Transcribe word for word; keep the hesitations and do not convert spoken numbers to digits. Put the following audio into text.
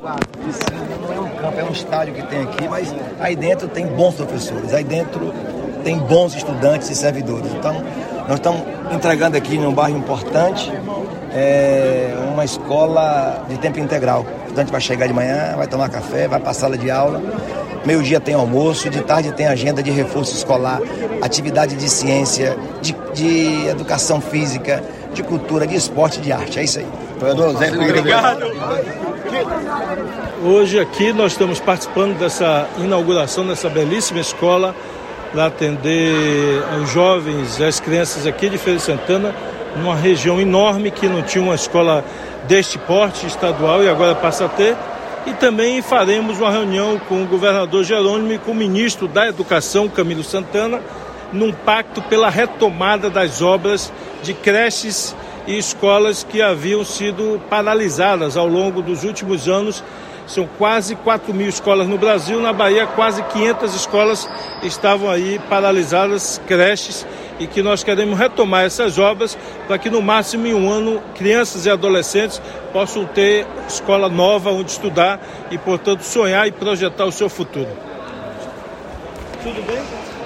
Não é um campo, é um estádio que tem aqui, mas aí dentro tem bons professores, aí dentro tem bons estudantes e servidores. Então, nós estamos entregando aqui num bairro importante é, uma escola de tempo integral. O estudante vai chegar de manhã, vai tomar café, vai para a sala de aula, meio-dia tem almoço, de tarde tem agenda de reforço escolar, atividade de ciência, de, de educação física, de cultura, de esporte e de arte. É isso aí. Obrigado. Hoje aqui nós estamos participando dessa inauguração dessa belíssima escola para atender os jovens e as crianças aqui de Feira de Santana, numa região enorme que não tinha uma escola deste porte estadual e agora passa a ter. E também faremos uma reunião com o governador Jerônimo e com o ministro da Educação, Camilo Santana, num pacto pela retomada das obras de creches e escolas que haviam sido paralisadas ao longo dos últimos anos. São quase quatro mil escolas no Brasil, na Bahia quase quinhentas escolas estavam aí paralisadas, creches, e que nós queremos retomar essas obras para que no máximo em um ano crianças e adolescentes possam ter escola nova onde estudar e, portanto, sonhar e projetar o seu futuro. Tudo bem?